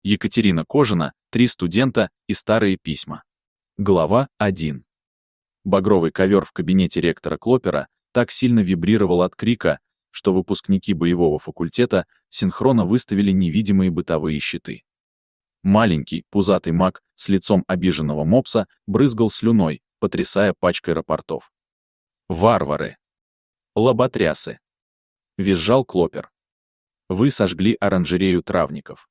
Екатерина Кожина, 3 студента и старые письма. Глава 1. Багровый ковер в кабинете ректора Клопера так сильно вибрировал от крика, что выпускники боевого факультета синхронно выставили невидимые бытовые щиты. Маленький, пузатый маг с лицом обиженного мопса брызгал слюной, потрясая пачкой рапортов. «Варвары! Лоботрясы!» — визжал Клопер. «Вы сожгли оранжерею травников.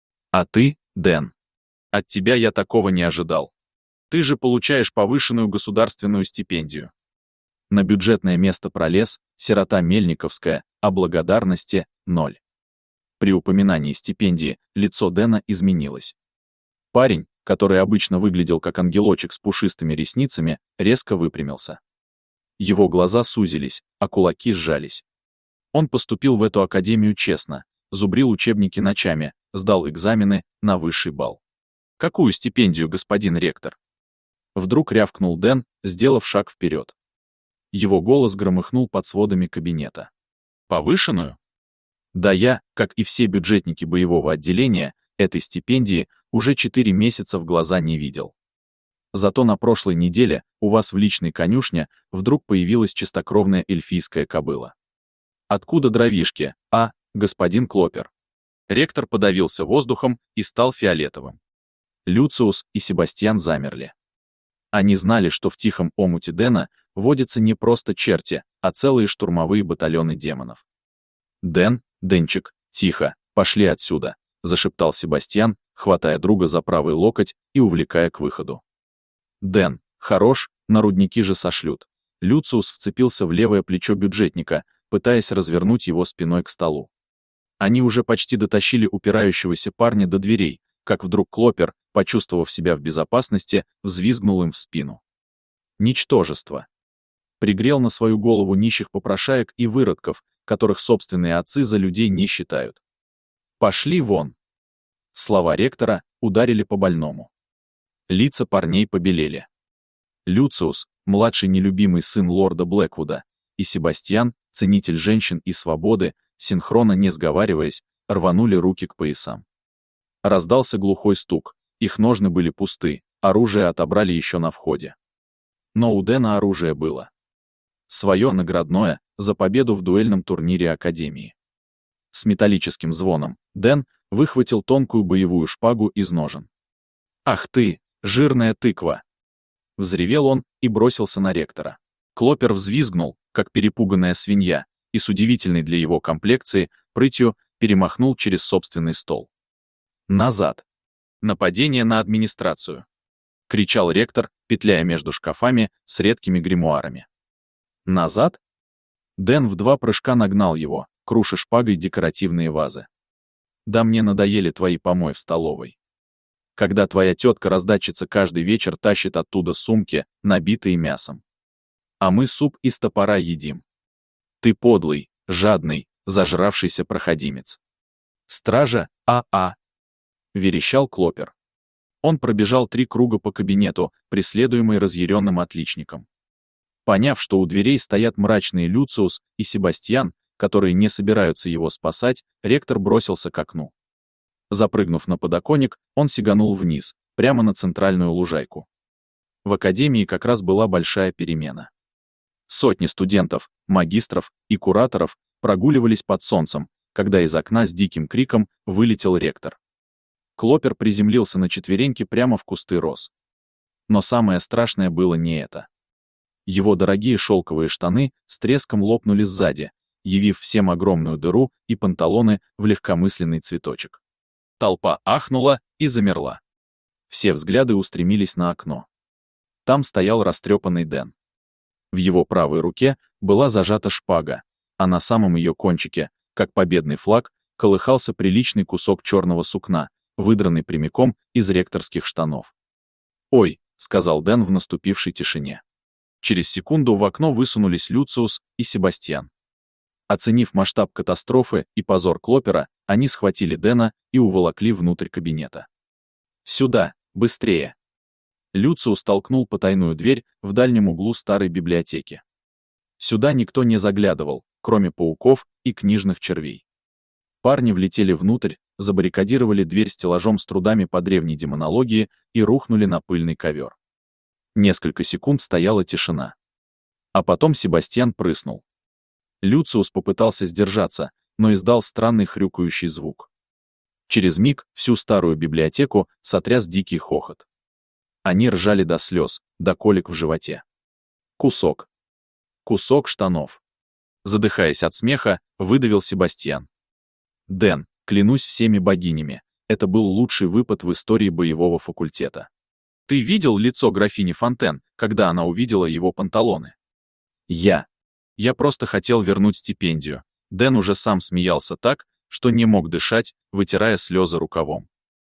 А ты, Дэн, от тебя я такого не ожидал. Ты же получаешь повышенную государственную стипендию. На бюджетное место пролез, сирота Мельниковская, а благодарности — 0». При упоминании стипендии лицо Дэна изменилось. Парень, который обычно выглядел как ангелочек с пушистыми ресницами, резко выпрямился. Его глаза сузились, а кулаки сжались. Он поступил в эту академию честно, зубрил учебники ночами, сдал экзамены на высший балл. «Какую стипендию, господин ректор?» Вдруг рявкнул Дэн, сделав шаг вперед. Его голос громыхнул под сводами кабинета. «Повышенную?» Да я, как и все бюджетники боевого отделения, этой стипендии уже 4 месяца в глаза не видел. Зато на прошлой неделе у вас в личной конюшне вдруг появилась чистокровная эльфийская кобыла. Откуда дровишки, господин Клопер? Ректор подавился воздухом и стал фиолетовым. Люциус и Себастьян замерли. Они знали, что в тихом омуте Дэна водятся не просто черти, а целые штурмовые батальоны демонов. «Дэн, Денчик, тихо, пошли отсюда», — зашептал Себастьян, хватая друга за правый локоть и увлекая к выходу. «Дэн, хорош, на рудники же сошлют». Люциус вцепился в левое плечо бюджетника, пытаясь развернуть его спиной к столу. Они уже почти дотащили упирающегося парня до дверей, как вдруг Клопер, почувствовав себя в безопасности, взвизгнул им в спину. Ничтожество. Пригрел на свою голову нищих попрошаек и выродков, которых собственные отцы за людей не считают. «Пошли вон!» Слова ректора ударили по больному. Лица парней побелели. Люциус, младший нелюбимый сын лорда Блэквуда, и Себастьян, ценитель женщин и свободы, синхронно не сговариваясь, рванули руки к поясам. Раздался глухой стук, их ножны были пусты, оружие отобрали еще на входе. Но у Дэна оружие было. Свое наградное за победу в дуэльном турнире Академии. С металлическим звоном Дэн выхватил тонкую боевую шпагу из ножен. «Ах ты, жирная тыква!» Взревел он и бросился на ректора. Клопер взвизгнул, как перепуганная свинья, и с удивительной для его комплекции прытью перемахнул через собственный стол. «Назад! Нападение на администрацию!» — кричал ректор, петляя между шкафами с редкими гримуарами. «Назад?» Дэн в 2 прыжка нагнал его, круша шпагой декоративные вазы. «Да мне надоели твои помои в столовой. Когда твоя тетка-раздатчица каждый вечер тащит оттуда сумки, набитые мясом. А мы суп из топора едим. Ты подлый, жадный, зажравшийся проходимец. Стража, верещал Клопер. Он пробежал 3 круга по кабинету, преследуемый разъяренным отличником. Поняв, что у дверей стоят мрачные Люциус и Себастьян, которые не собираются его спасать, ректор бросился к окну. Запрыгнув на подоконник, он сиганул вниз, прямо на центральную лужайку. В академии как раз была большая перемена. Сотни студентов, магистров и кураторов прогуливались под солнцем, когда из окна с диким криком вылетел ректор. Клопер приземлился на четвереньки прямо в кусты роз. Но самое страшное было не это. Его дорогие шелковые штаны с треском лопнули сзади, явив всем огромную дыру и панталоны в легкомысленный цветочек. Толпа ахнула и замерла. Все взгляды устремились на окно. Там стоял растрепанный Дэн. В его правой руке была зажата шпага, а на самом ее кончике, как победный флаг, колыхался приличный кусок черного сукна, выдранный прямиком из ректорских штанов. «Ой», — сказал Дэн в наступившей тишине. Через секунду в окно высунулись Люциус и Себастьян. Оценив масштаб катастрофы и позор Клопера, они схватили Дэна и уволокли внутрь кабинета. «Сюда, быстрее!» Люциус толкнул потайную дверь в дальнем углу старой библиотеки. Сюда никто не заглядывал, кроме пауков и книжных червей. Парни влетели внутрь, забаррикадировали дверь стеллажом с трудами по древней демонологии и рухнули на пыльный ковер. Несколько секунд стояла тишина. А потом Себастьян прыснул. Люциус попытался сдержаться, но издал странный хрюкающий звук. Через миг всю старую библиотеку сотряс дикий хохот. Они ржали до слез, до колик в животе. Кусок. Кусок штанов. Задыхаясь от смеха, выдавил Себастьян. Дэн, клянусь всеми богинями, это был лучший выпад в истории боевого факультета. Ты видел лицо графини Фонтен, когда она увидела его панталоны? Я просто хотел вернуть стипендию. Дэн уже сам смеялся так, что не мог дышать, вытирая слезы рукавом.